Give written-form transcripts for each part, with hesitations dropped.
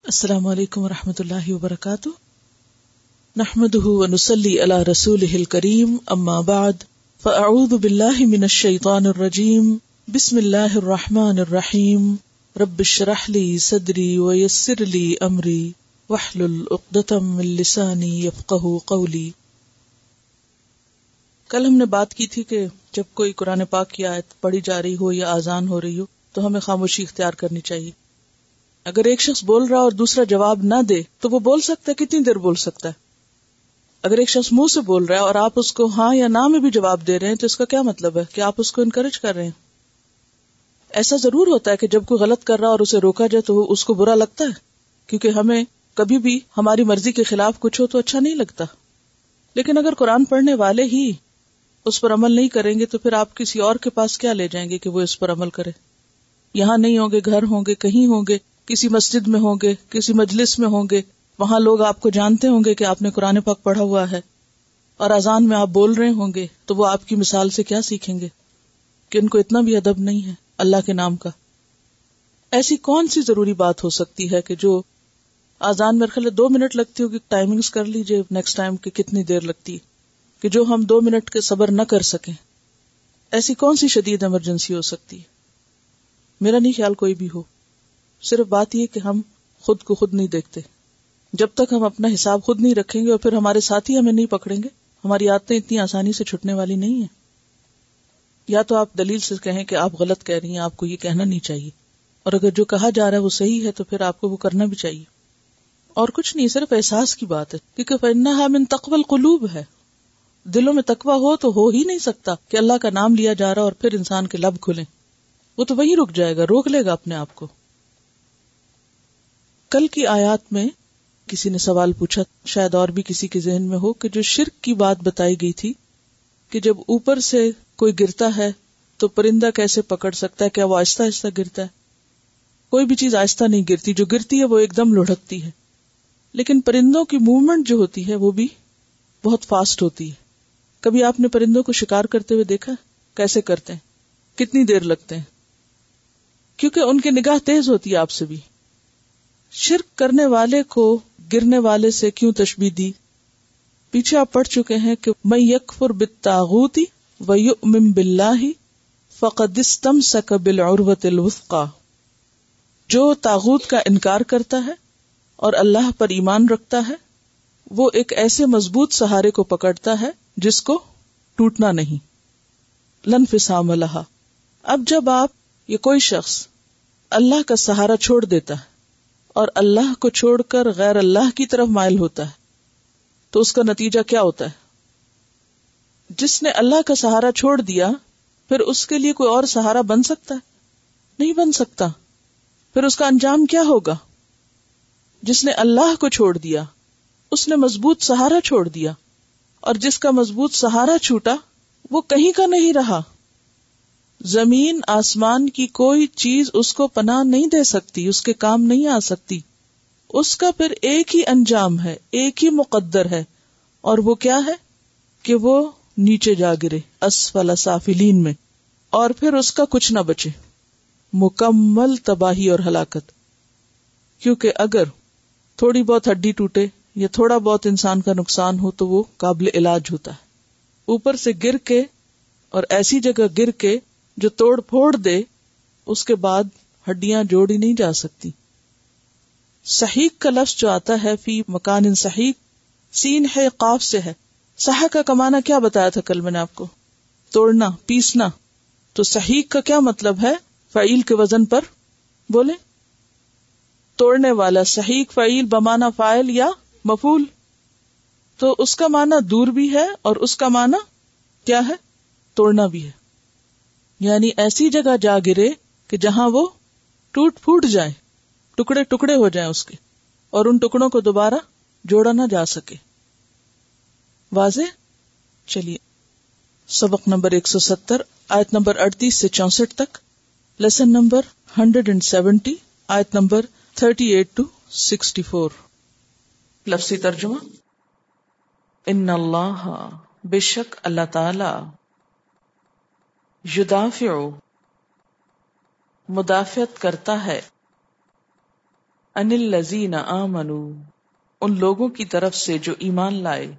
السلام علیکم ورحمۃ اللہ وبرکاتہ، نحمده ونصلی علی رسولہ الکریم، اما بعد فاعوذ باللہ من الشیطان الرجیم، بسم اللہ الرحمن الرحیم، رب اشرح لی صدری ویسر لی امری واحلل عقدۃ من لسانی یفقہوا قولی۔ کل ہم نے بات کی تھی کہ جب کوئی قرآن پاک کی آیت پڑھی جا رہی ہو یا اذان ہو رہی ہو تو ہمیں خاموشی اختیار کرنی چاہیے۔ اگر ایک شخص بول رہا اور دوسرا جواب نہ دے تو وہ بول سکتا ہے، کتنی دیر بول سکتا ہے؟ اگر ایک شخص منہ سے بول رہا ہے اور آپ اس کو ہاں یا نہ میں بھی جواب دے رہے ہیں تو اس کا کیا مطلب ہے کہ آپ اس کو انکریج کر رہے ہیں؟ ایسا ضرور ہوتا ہے کہ جب کوئی غلط کر رہا اور اسے روکا جائے تو اس کو برا لگتا ہے، کیونکہ ہمیں کبھی بھی ہماری مرضی کے خلاف کچھ ہو تو اچھا نہیں لگتا۔ لیکن اگر قرآن پڑھنے والے ہی اس پر عمل نہیں کریں گے تو پھر آپ کسی اور کے پاس کیا لے جائیں گے کہ وہ اس پر عمل کرے؟ یہاں نہیں ہوں گے، گھر ہوں گے، کہیں ہوں گے، کسی مسجد میں ہوں گے، کسی مجلس میں ہوں گے، وہاں لوگ آپ کو جانتے ہوں گے کہ آپ نے قرآن پاک پڑھا ہوا ہے اور اذان میں آپ بول رہے ہوں گے، تو وہ آپ کی مثال سے کیا سیکھیں گے کہ ان کو اتنا بھی ادب نہیں ہے اللہ کے نام کا۔ ایسی کون سی ضروری بات ہو سکتی ہے کہ جو اذان میں خلے 2 منٹ لگتی ہوگی، ٹائمنگز کر لیجئے نیکسٹ ٹائم کہ کتنی دیر لگتی ہے، کہ جو ہم 2 منٹ کے صبر نہ کر سکیں؟ ایسی کون سی شدید ایمرجنسی ہو سکتی ہے؟ میرا نہیں خیال کوئی بھی ہو، صرف بات یہ کہ ہم خود کو خود نہیں دیکھتے۔ جب تک ہم اپنا حساب خود نہیں رکھیں گے اور پھر ہمارے ساتھی ہمیں نہیں پکڑیں گے، ہماری عادتیں اتنی آسانی سے چھٹنے والی نہیں ہیں۔ یا تو آپ دلیل سے کہیں کہ آپ غلط کہہ رہی ہیں، آپ کو یہ کہنا نہیں چاہیے، اور اگر جو کہا جا رہا ہے وہ صحیح ہے تو پھر آپ کو وہ کرنا بھی چاہیے۔ اور کچھ نہیں، صرف احساس کی بات ہے، کیونکہ فَإِنَّهَا مِن تَقْوَى الْقُلُوبِ ہے۔ دلوں میں تقویٰ ہو ہی نہیں سکتا کہ اللہ کا نام لیا جا رہا اور پھر انسان کے لب کھلیں، وہ تو وہیں رک جائے گا، روک لے گا اپنے آپ کو۔ کل کی آیات میں کسی نے سوال پوچھا، شاید اور بھی کسی کے ذہن میں ہو، کہ جو شرک کی بات بتائی گئی تھی کہ جب اوپر سے کوئی گرتا ہے تو پرندہ کیسے پکڑ سکتا ہے؟ کیا وہ آہستہ آہستہ گرتا ہے؟ کوئی بھی چیز آہستہ نہیں گرتی، جو گرتی ہے وہ ایک دم لڑھکتی ہے۔ لیکن پرندوں کی موومنٹ جو ہوتی ہے وہ بھی بہت فاسٹ ہوتی ہے۔ کبھی آپ نے پرندوں کو شکار کرتے ہوئے دیکھا؟ کیسے کرتے ہیں؟ کتنی دیر لگتے ہیں؟ کیونکہ ان کی نگاہ تیز ہوتی ہے آپ سے بھی۔ شرک کرنے والے کو گرنے والے سے کیوں تشبیہ دی؟ پیچھے آپ پڑھ چکے ہیں کہ مَن یکفر بالطاغوت ویؤمن باللہ فقد استمسک بالعروۃ الوثقی، جو طاغوت کا انکار کرتا ہے اور اللہ پر ایمان رکھتا ہے وہ ایک ایسے مضبوط سہارے کو پکڑتا ہے جس کو ٹوٹنا نہیں، لا انفصام لہا۔ اب جب آپ یا کوئی شخص اللہ کا سہارا چھوڑ دیتا ہے اور اللہ کو چھوڑ کر غیر اللہ کی طرف مائل ہوتا ہے تو اس کا نتیجہ کیا ہوتا ہے؟ جس نے اللہ کا سہارا چھوڑ دیا پھر اس کے لیے کوئی اور سہارا بن سکتا ہے؟ نہیں بن سکتا۔ پھر اس کا انجام کیا ہوگا؟ جس نے اللہ کو چھوڑ دیا اس نے مضبوط سہارا چھوڑ دیا، اور جس کا مضبوط سہارا چھوٹا وہ کہیں کا نہیں رہا۔ زمین آسمان کی کوئی چیز اس کو پناہ نہیں دے سکتی، اس کے کام نہیں آ سکتی۔ اس کا پھر ایک ہی انجام ہے، ایک ہی مقدر ہے، اور وہ کیا ہے کہ وہ نیچے جا گرے اسفل سافلین میں، اور پھر اس کا کچھ نہ بچے، مکمل تباہی اور ہلاکت۔ کیونکہ اگر تھوڑی بہت ہڈی ٹوٹے یا تھوڑا بہت انسان کا نقصان ہو تو وہ قابل علاج ہوتا ہے، اوپر سے گر کے اور ایسی جگہ گر کے جو توڑ پھوڑ دے، اس کے بعد ہڈیاں جوڑی نہیں جا سکتی۔ صحیح کا لفظ جو آتا ہے فی مکان صحیح، سین ہے قاف سے ہے۔ صح کا کمانا کیا بتایا تھا کل میں نے آپ کو؟ توڑنا، پیسنا۔ تو صحیح کا کیا مطلب ہے فعیل کے وزن پر؟ بولے، توڑنے والا۔ صحیح فعیل بمانا فاعل یا مفعول، تو اس کا معنی دور بھی ہے اور اس کا معنی کیا ہے؟ توڑنا بھی ہے۔ یعنی ایسی جگہ جا گرے کہ جہاں وہ ٹوٹ پھوٹ جائے، ٹکڑے ٹکڑے ہو جائیں اس کے، اور ان ٹکڑوں کو دوبارہ جوڑا نہ جا سکے۔ واضح؟ چلیے سبق نمبر 170 آیت نمبر 38 سے 64 تک، لیسن نمبر 170 آیت نمبر 38 to 64۔ لفظی ترجمہ، ان اللہ، بے شک اللہ تعالی، یدافع، مدافعت کرتا ہے، ان الذین آمنوا، ان لوگوں کی طرف سے جو ایمان لائے،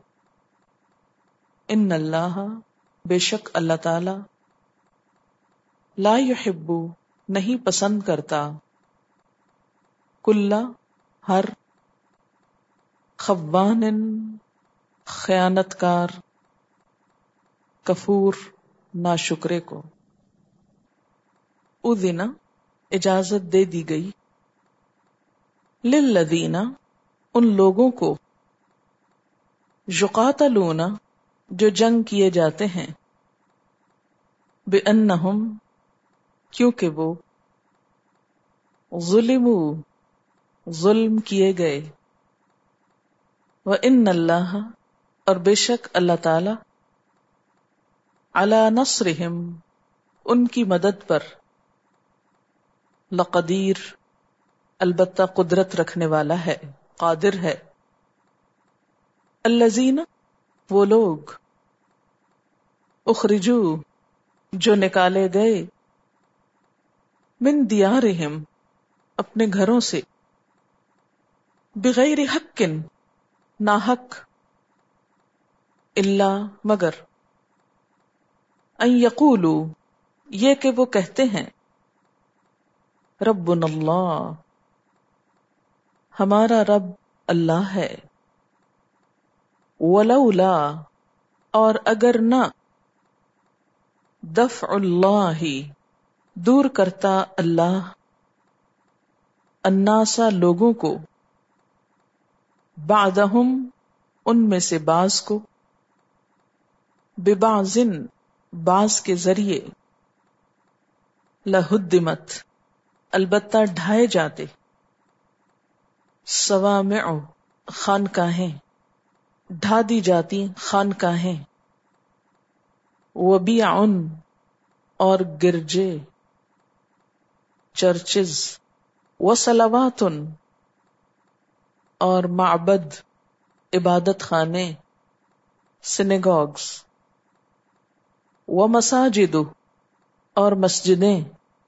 ان اللہ، بے شک اللہ تعالی، لا یحب، نہیں پسند کرتا، کل، ہر، خوان، خیانت کار، کفور، ناشکرے کو۔ اذن، اجازت دے دی گئی، للذین، ان لوگوں کو، یقاتلون، جو جنگ کیے جاتے ہیں، بأنہم، کیونکہ وہ، ظلموا، ظلم کیے گئے، وَإِنَّ اللَّهَ، اور بے شک اللہ تعالی، علی نصرہم، ان کی مدد پر، لقدیر، البتہ قدرت رکھنے والا ہے، قادر ہے۔ الذین، وہ لوگ، اخرجو، جو نکالے گئے، من دیارہم، اپنے گھروں سے، بغیر حق، ناحق، الا، مگر، ان یقولوا، یہ کہ وہ کہتے ہیں، ربنا اللہ، ہمارا رب اللہ ہے، ولولا، اور اگر نہ، دفع اللہ، دور کرتا اللہ، الناس، لوگوں کو، بعدہم، ان میں سے بعض کو، ببعض، بعض کے ذریعے، لہدمت، البتہ ڈھائے جاتے، صوامع، خانقاہیں، ڈھا دی جاتی خانقاہیں، وبیع، اور گرجے، چرچز، وصلوات، اور معبد، عبادت خانے، سینیگوگز، ومساجد، اور مسجدیں،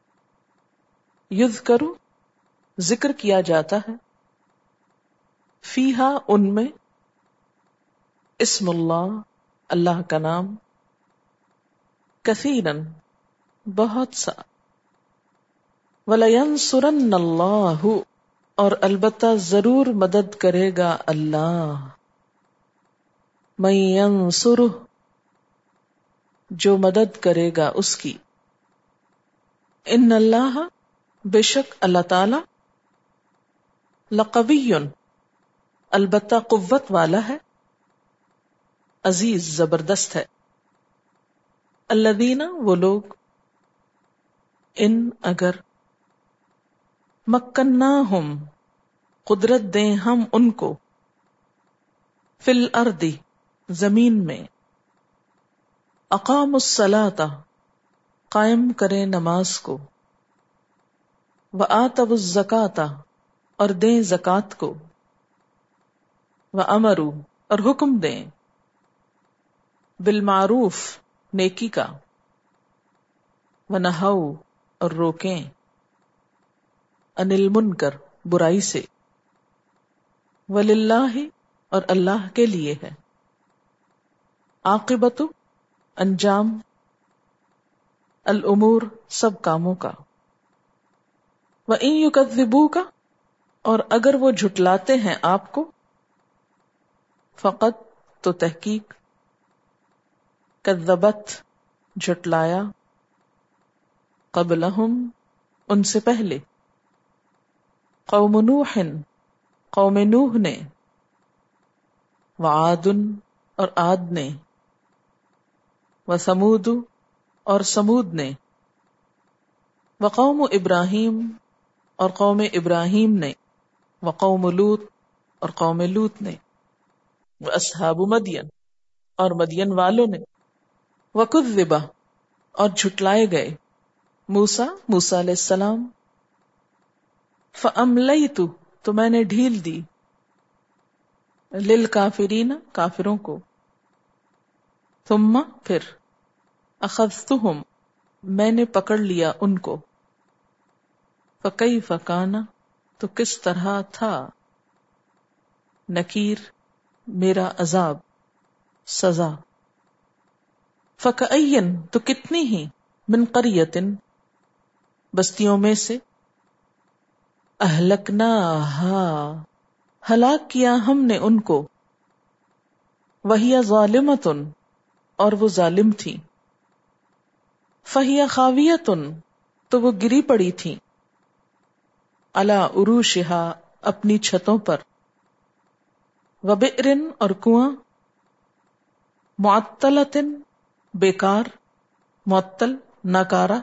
یذکر، ذکر کیا جاتا ہے، فیہا، ان میں، اسم اللہ، اللہ کا نام، کثیرن، بہت سا، وَلَيَنْصُرَنَّ اللَّهُ، اور البتہ ضرور مدد کرے گا اللہ، مَن يَنْصُرُهُ، جو مدد کرے گا اس کی، ان اللہ، بے شک اللہ تعالی، لقوی، البتہ قوت والا ہے، عزیز، زبردست ہے۔ الذین، وہ لوگ، ان، اگر، مکناہم، قدرت دیں ہم ان کو، فی الارض، زمین میں، اقاموا الصلاۃ، قائم کریں نماز کو، وآتوا الزکاۃ، اور دیں زکوٰۃ کو، وامروا، اور حکم دیں، بالمعروف، نیکی کا، ونہوا، اور روکیں، عن المنکر، برائی سے، وللہ، اور اللہ کے لیے ہے، عاقبت، انجام، الامور، سب کاموں کا، وَإِن يُكَذِّبُوكَ، اور اگر وہ جھٹلاتے ہیں آپ کو، فقط، تو تحقیق، کذبت، جھٹلایا، قبلہم، ان سے پہلے، قوم نوح، قوم نوح نے، وعاد، اور عاد نے، وثمود، اور سمود نے، وقوم ابراہیم، اور قوم ابراہیم نے، وقوم لوط، اور قوم لوط نے، واصحاب مدین، اور مدین والوں نے، وکذب، اور جھٹلائے گئے، موسیٰ علیہ السلام، فاملیت، تو میں نے ڈھیل دی، للکافرین، کافروں کو، ثم، پھر، اخذتہم، میں نے پکڑ لیا ان کو، فکیف کان، تو کس طرح تھا، نکیر میرا عذاب، سزا، فکأین تو کتنی ہی، من قریۃ بستیوں میں سے، اہلکناہا ہلاک کیا ہم نے ان کو، وہی ظالمۃ اور وہ ظالم تھی، فہی خاویۃ تو وہ گری پڑی تھی، علی عروشہا اپنی چھتوں پر، وبئر اور کنواں، معطلۃ بیکار، معطل ناکارہ،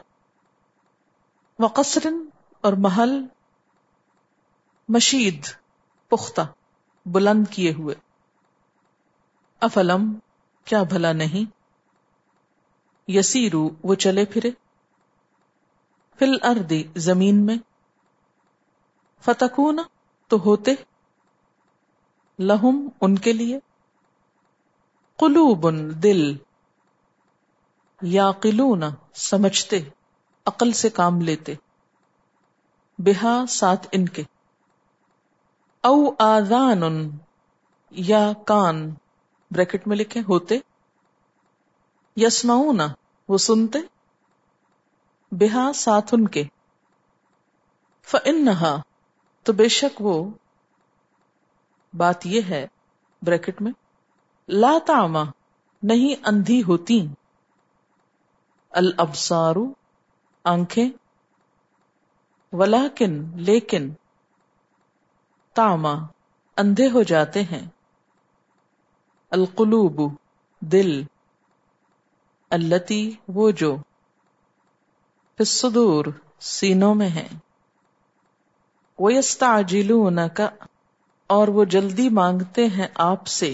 وقصر اور محل، مشید پختہ بلند کیے ہوئے، افلم کیا بھلا نہیں، یسیرو وہ چلے پھرے، فی الارض زمین میں، فتکون تو ہوتے، لہم ان کے لیے، قلوب دل، یعقلون سمجھتے، عقل سے کام لیتے، بہا ساتھ ان کے، او آذان یا کان بریکٹ میں لکھیں ہوتے، یسمعون وہ سنتے، بہا ساتھ ان کے، فإنہا تو بے شک وہ، بات یہ ہے بریکٹ میں، لا تعمی نہیں اندھی ہوتی، الابصار آنکھیں، ولیکن لیکن، تعمی اندھے ہو جاتے ہیں، القلوب دل، التی وہ جو، فی الصدور سینوں میں ہیں، وَيَسْتَعْجِلُونَكَ اور وہ جلدی مانگتے ہیں آپ سے،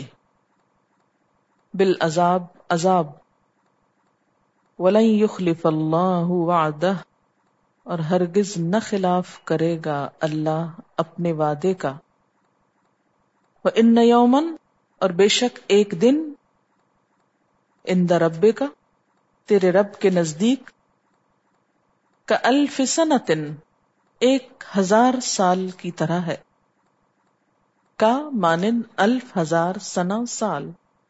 بالعذاب عذاب، وَلَن يُخْلِفَ اللَّهُ وَعْدَهُ اور ہرگز نہ خلاف کرے گا اللہ اپنے وعدے کا، وَإِنَّ يَوْمًا اور بے شک ایک دن، عِندَ رَبِّكَ تیرے رب کے نزدیک، كَأَلْفِ سَنَةٍ 1000 سال کی طرح ہے، کا مانند 1000 سنہ سال،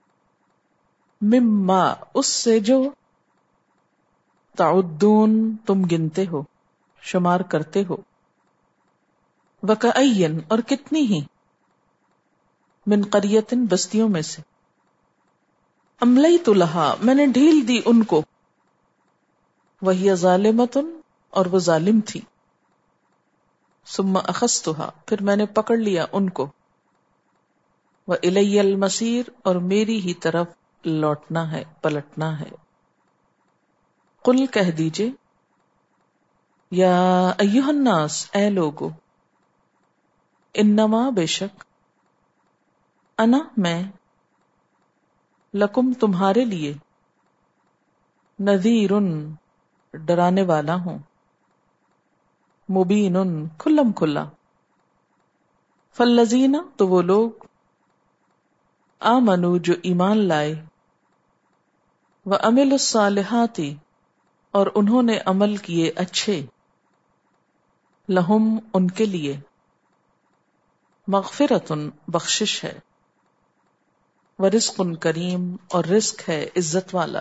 مما اس سے جو، تعدون تم گنتے ہو شمار کرتے ہو، وکأین اور کتنی ہی، من قریۃ بستیوں میں سے، املیت لہا میں نے ڈھیل دی ان کو، وہی ظالمۃ اور وہ ظالم تھی، ثم اخذتها پھر میں نے پکڑ لیا ان کو، وإلی المصیر اور میری ہی طرف لوٹنا ہے پلٹنا ہے، قل کہہ دیجئے، یا ایہا الناس اے لوگو، انما بے شک، انا میں، لکم تمہارے لیے، نذیر ڈرانے والا ہوں، مبین کھلم کھلا، فالذین تو وہ لوگ، آمنو جو ایمان لائے، وعملوا الصالحات اور انہوں نے عمل کیے اچھے، لہم ان کے لیے، مغفرۃ بخشش ہے، ورزق کریم اور رزق ہے عزت والا،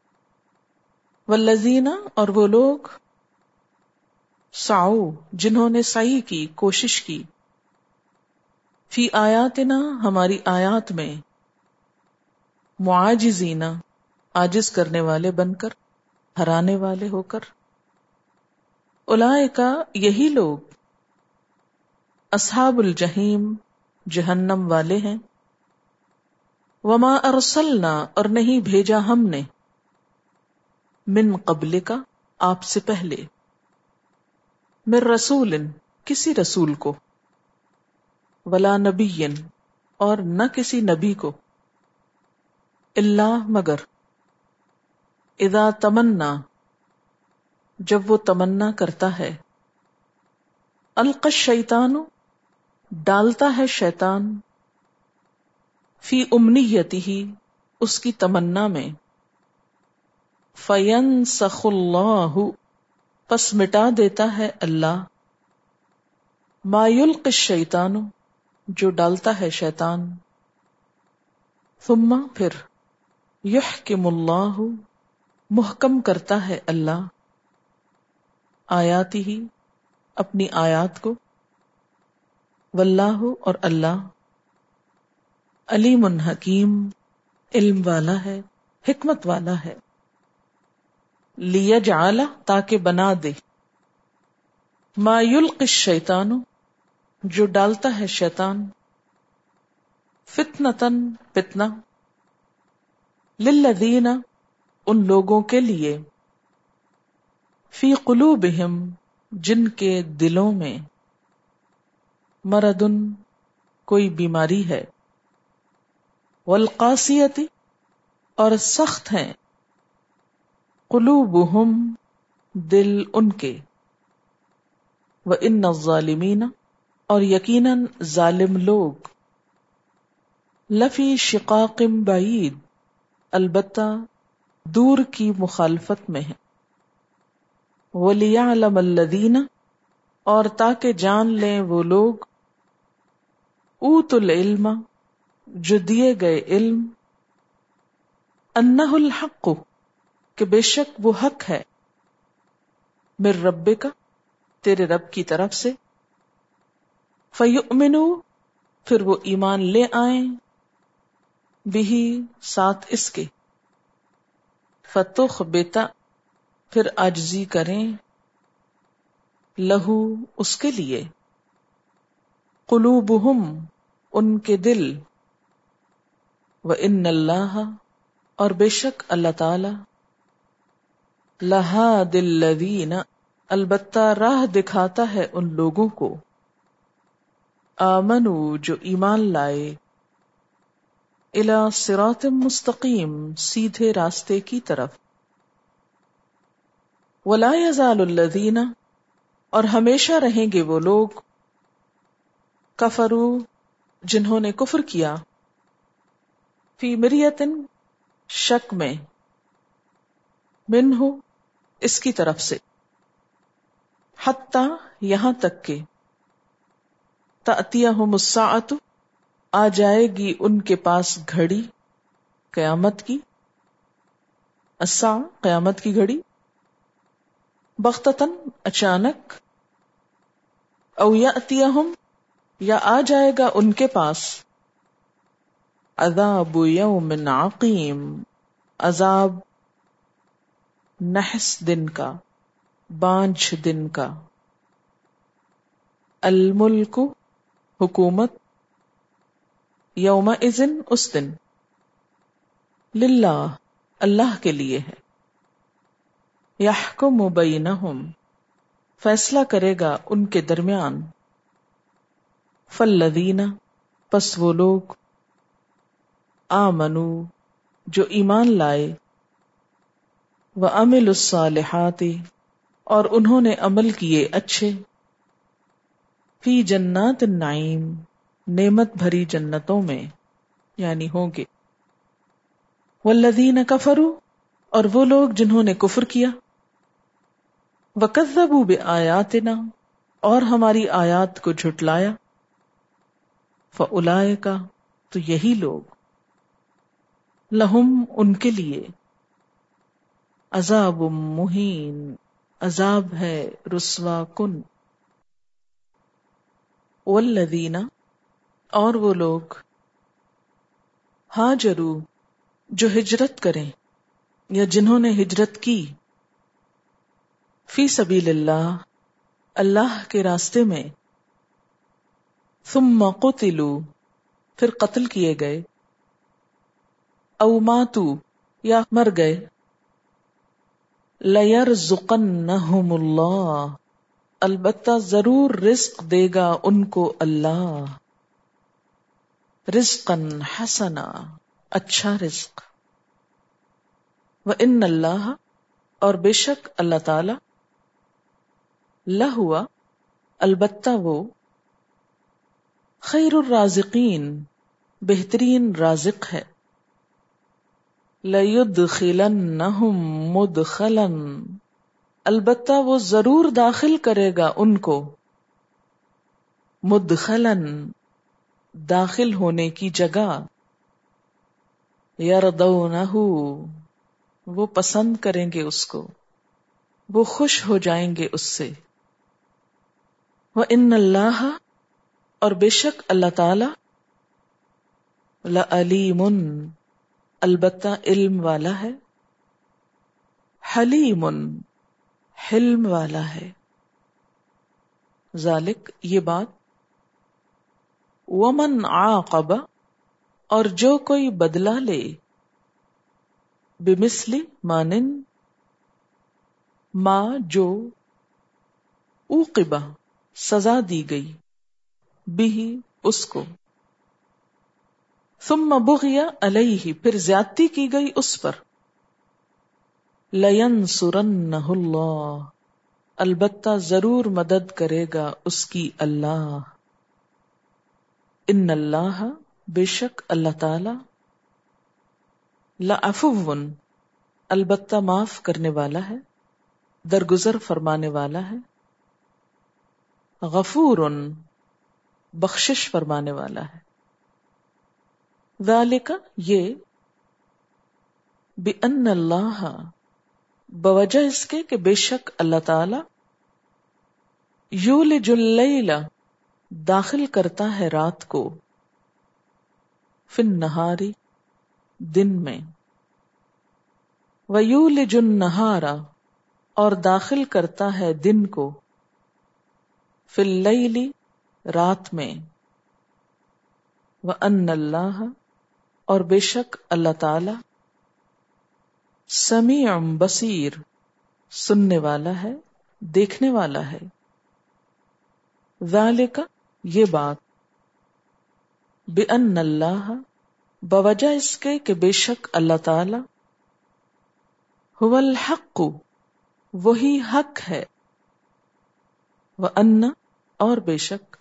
والذین اور وہ لوگ، سعوا جنہوں نے سعی کی کوشش کی، فی آیاتنا ہماری آیات میں، معاجزین عاجز کرنے والے بن کر، ہرانے والے ہو کر، اولئک یہی لوگ، اصحاب الجحیم جہنم والے ہیں، وما ارسلنا اور نہیں بھیجا ہم نے، من قبلک آپ سے پہلے، من رسول کسی رسول کو، ولا نبی اور نہ کسی نبی کو، الا مگر، اذا تمنا جب وہ تمنا کرتا ہے، القی الشیطان ڈالتا ہے شیطان، فی امنیتہ اس کی تمنا میں، فینسخ اللہ پس مٹا دیتا ہے اللہ، ما یلقی الشیطان، جو ڈالتا ہے شیطان، ثم پھر، یحکم اللہ، محکم کرتا ہے اللہ، آیاتہ اپنی آیات کو، واللہ اور اللہ، علیم حکیم، علم والا ہے، حکمت والا ہے، لیجعل تاکہ بنا دے، ما یلقی الشیطان جو ڈالتا ہے شیطان، فتنتن فتنہ، للذین ان لوگوں کے لیے، فی قلوبہم جن کے دلوں میں، مردن کوئی بیماری ہے، والقاسیۃ اور سخت ہیں، قلوبہم دل ان کے، وَإِنَّ الظَّالِمِينَ اور یقیناً ظالم لوگ، لفی شقاق بعید البتہ دور کی مخالفت میں ہیں، وَلِيَعْلَمَ الَّذِينَ اور تاکہ جان لیں وہ لوگ، اوتوا العلم جو دیے گئے علم، انہ الحق کہ بے شک وہ حق ہے، من ربک تیرے رب کی طرف سے، فیؤمنوا پھر وہ ایمان لے آئیں، بہ ساتھ اس کے، فتخبت پھر عاجزی کریں، لہو اس کے لیے، قلوبہم ان کے دل، وَإِنَّ اللَّهَ اور بے شک اللہ تعالی، لَهَادِ الَّذِينَ البتہ راہ دکھاتا ہے ان لوگوں کو، آمنوا جو ایمان لائے، الی صراط مستقیم سیدھے راستے کی طرف، ولا یزال الذین اور ہمیشہ رہیں گے وہ لوگ، کفروا جنہوں نے کفر کیا، فی مریۃ شک میں، منہ اس کی طرف سے، حتی یہاں تک کہ، تأتیہم الساعۃ آ جائے گی ان کے پاس گھڑی، قیامت کی، الساعہ قیامت کی گھڑی، بغتتاً اچانک، او یأتیہم یا آ جائے گا ان کے پاس، عذاب یوم عقیم عذاب نحس دن کا، بانجھ دن کا، الملک حکومت، یومئذ اس دن، للہ اللہ کے لیے ہے، یحکم بینہم فیصلہ کرے گا ان کے درمیان، فالذین پس وہ لوگ، آمنوا جو ایمان لائے، وعملوا الصالحات اور انہوں نے عمل کیے اچھے، فی جنات النعیم نعمت بھری جنتوں میں یعنی ہوں گے، والذین کفروا اور وہ لوگ جنہوں نے کفر کیا، وکذبوا بآیاتنا اور ہماری آیات کو جھٹلایا، فاولئک تو یہی لوگ، لہم ان کے لیے، عذاب مہین عذاب ہے رسوا کن، والذین اور وہ لوگ، ہاجروا جو ہجرت کریں یا جنہوں نے ہجرت کی، فی سبیل اللہ اللہ کے راستے میں، ثم قتلوا پھر قتل کیے گئے، او ماتوا یا مر گئے، لَيَرْزُقَنَّهُمُ اللَّهُ البتہ ضرور رزق دے گا ان کو اللہ، رزقاً حسنا اچھا رزق، وَإِنَّ اللَّهَ اور بے شک اللہ تعالی، لَهُوَ البتہ وہ، خیر الرازقین بہترین رازق ہے، لَيُدْخِلَنَّهُمْ مُدْخَلًا البتہ وہ ضرور داخل کرے گا ان کو، مدخلاً داخل ہونے کی جگہ، یردونہ وہ پسند کریں گے اس کو، وہ خوش ہو جائیں گے اس سے، وَإِنَّ اللَّهَ اور بے شک اللہ تعالی، لَعَلِیمٌ البتہ علم والا ہے، حلیم حلم والا ہے، ذالک یہ بات، ومن عاقب اور جو کوئی بدلہ لے، بمثل مانند ما جو عوقب سزا دی گئی، بھی اس کو، ثم بغی علیہ پھر زیادتی کی گئی اس پر، لینصرنہ اللہ البتہ ضرور مدد کرے گا اس کی اللہ، ان اللہ بے شک اللہ تعالی، لعفو البتہ معاف کرنے والا ہے، درگزر فرمانے والا ہے، غفور بخشش فرمانے والا ہے، ذالک یہ، بأن اللہ بوجہ اس کے کہ بے شک اللہ تعالی، یولج اللیل داخل کرتا ہے رات کو، فی النہار دن میں، ویولج النہار اور داخل کرتا ہے دن کو، فی اللیل رات میں، وان اللہ اور بے شک اللہ تعالی، سمیع بصیر سننے والا ہے دیکھنے والا ہے، ذالک یہ بات، بأن اللہ بوجہ اس کے کہ بے شک اللہ تعالی، هو الحق وہی حق ہے، وان اور بے شک،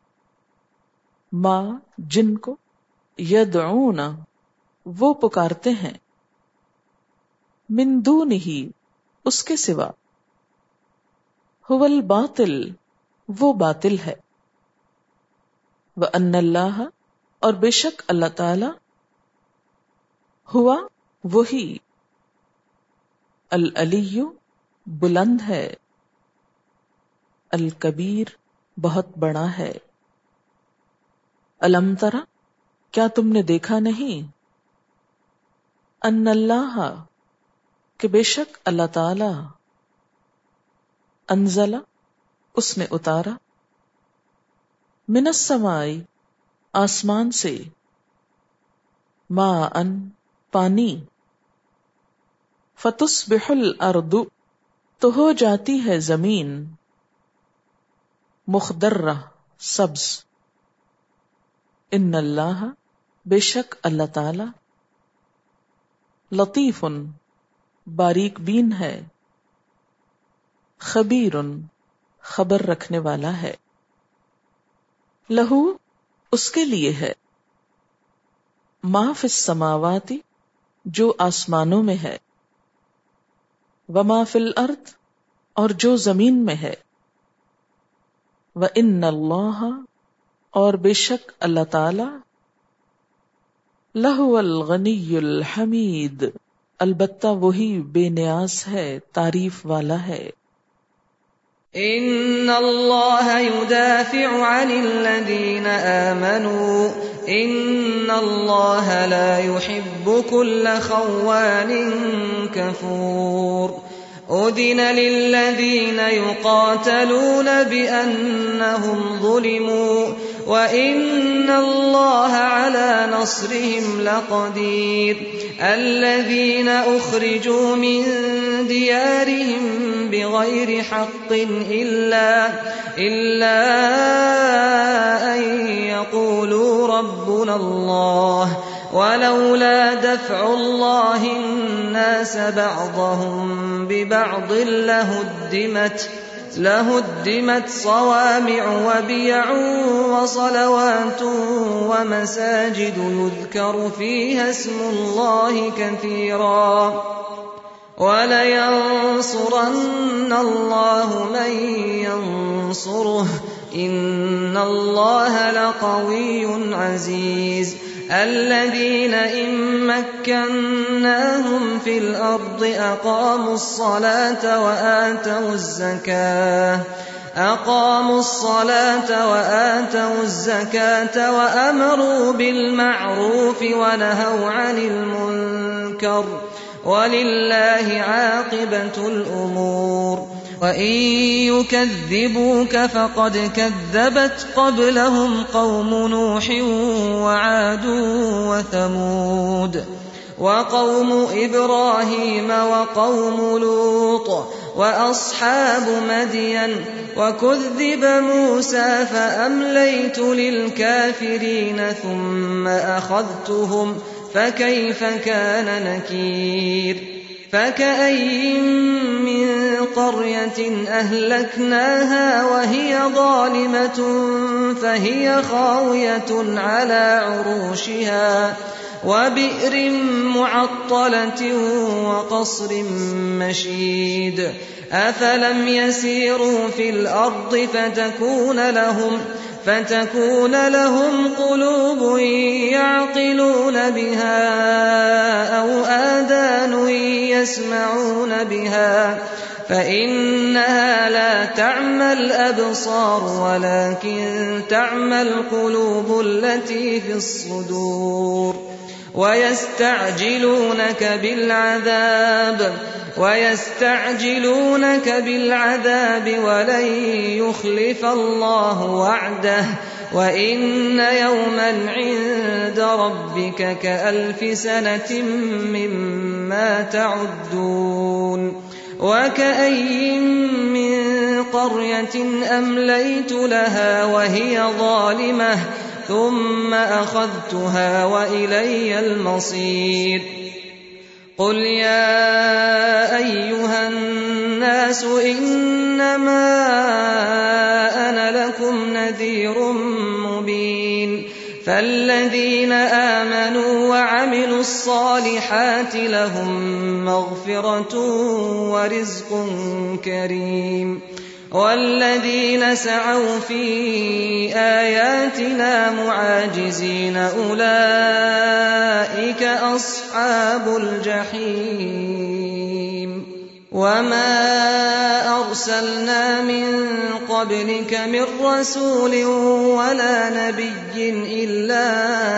ما جن کو، یدعون وہ پکارتے ہیں، من دونہ اس کے سوا، هو الباطل وہ باطل ہے، وان اللہ اور بے شک اللہ تعالی، ہوا وہی، العلی بلند ہے، الکبیر بہت بڑا ہے، الم ترى کیا تم نے دیکھا نہیں، ان اللہ کہ بے شک اللہ تعالی، انزل اس نے اتارا، من السماء آسمان سے، ماء پانی، فتصبح الارض تو ہو جاتی ہے زمین، مخضرہ سبز، ان اللہ بے شک اللہ تعالی، لطیف باریک بین ہے، خبیر خبر رکھنے والا ہے، لہو اس کے لیے ہے، ما فی السماوات جو آسمانوں میں ہے، وما فی الارض اور جو زمین میں ہے، وان اللہ اور بے شک اللہ تعالی، لہو الغنی الحمید البتہ وہی بے نیاز ہے تعریف والا ہے، ان اللہ یدافع عن الذین آمنوا ان اللہ لا يحب كل خوان کفور، اذن للذین یقاتلون بأنهم ظلموا وإن اللہ على نصرهم لقدیر، الذین اخرجوا من دیارهم بغیر حق إلا أن يقولوا ربنا الله ولولا دفع الله الناس بعضهم ببعض لهدمت صوامع وبيع وصلوات ومساجد يذكر فيها اسم الله كثيرا ولينصرن الله من ينصره إن الله لقوي عزيز الذين إن مكناهم في الأرض أقاموا الصلاة وآتوا الزكاة وأمروا بالمعروف ونهوا عن المنكر ولله عاقبة الأمور وإن يكذبوك فقد كذبت قبلهم قوم نوح وعاد وثمود وقوم إبراهيم وقوم لوط وأصحاب مدين وكذب موسى فأمليت للكافرين ثم أخذتهم فكيف كان نكير فكأين من قرية أهلكناها وهي ظالمة فهي خاوية على عروشها وبئر معطلة وقصر مشيد أفلم يسيروا في الأرض فتكون لهم قلوب يعقلون بها أو آذان يسمعون بها فإنها لا تعمى الأبصار ولكن تعمى القلوب التي في الصدور ويستعجلونك بالعذاب ولن يخلف الله وعده وإن يوما عند ربك كألف سنة مما تعدون وكأين من قرية أمليت لها وهي ظالمة ثم أخذتها وإلي المصير قل يا أيها الناس إنما أنا لكم نذير مبين فالذين آمنوا وعملوا الصالحات لهم مغفرة ورزق كريم والذين سعوا في آياتنا معاجزين أولئك أصحاب الجحيم وما أرسلنا من قبلك من رسول ولا نبي إلا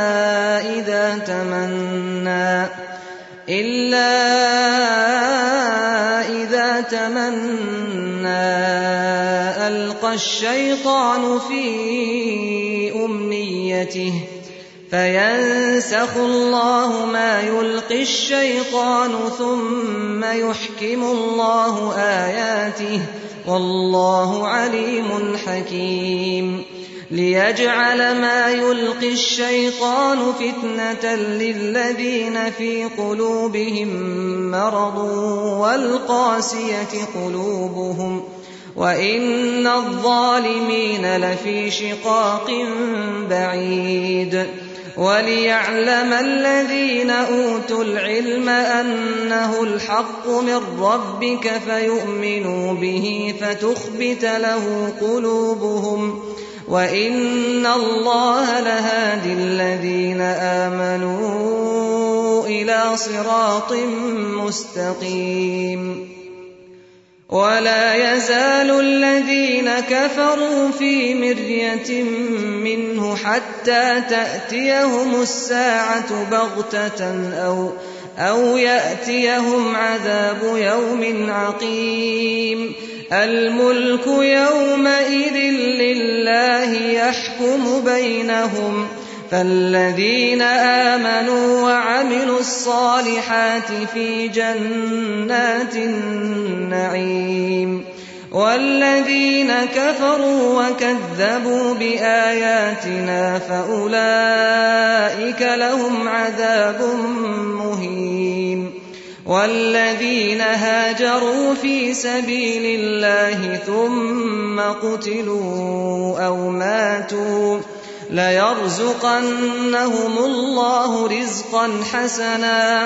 إذا تمنى ألقى الشيطان في أمنيته فينسخ الله ما يلقي الشيطان ثم يحكم الله آياته والله عليم حكيم ليجعل ما يلقي الشيطان فتنة للذين في قلوبهم مرض والقاسية قلوبهم وإن الظالمين لفي شقاق بعيد وليعلم الذين أوتوا العلم أنه الحق من ربك فيؤمنوا به فتخبت له قلوبهم وإن الله لهادي الذين آمنوا إلى صراط مستقيم ولا يزال الذين كفروا في مرية منه حتى تأتيهم الساعة بغتة أو يأتيهم عذاب يوم عقيم الملك يومئذ لله يحكم بينهم فالذين آمنوا وعملوا الصالحات في جنات النعيم والذين كفروا وكذبوا بآياتنا فأولئك لهم عذاب مهين والذين هاجروا في سبيل الله ثم قتلوا أو ماتوا ليرزقنهم الله رزقا حسنا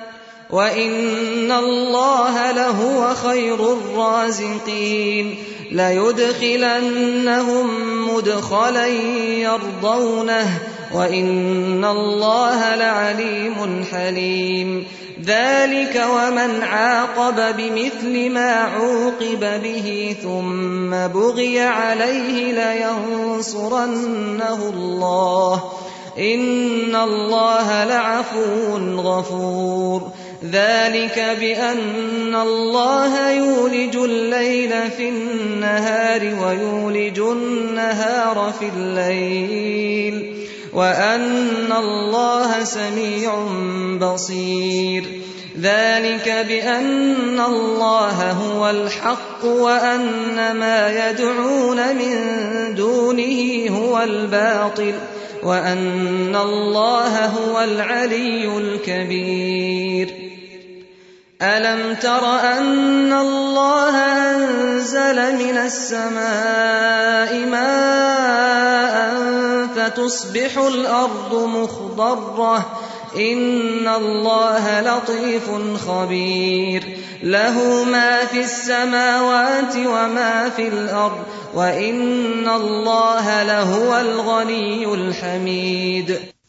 وإن الله لهو خير الرازقين ليدخلنهم مدخلا يرضونه وإن الله لعليم حليم ذلك ومن عاقب بمثل ما عوقب به ثم بغي عليه لينصرنه الله إن الله لعفو غفور ذلك بأن الله يولج الليل في النهار ويولج النهار في الليل وأن الله سميع بصير ذلك بأن الله هو الحق وأن ما يدعون من دونه هو الباطل وأن الله هو العلي الكبير ألم تر أن الله أنزل من السماء ماء فتصبح الأرض مخضرة إن الله لطيف خبير له ما في السماوات وما في الأرض وإن الله لهو الغني الحميد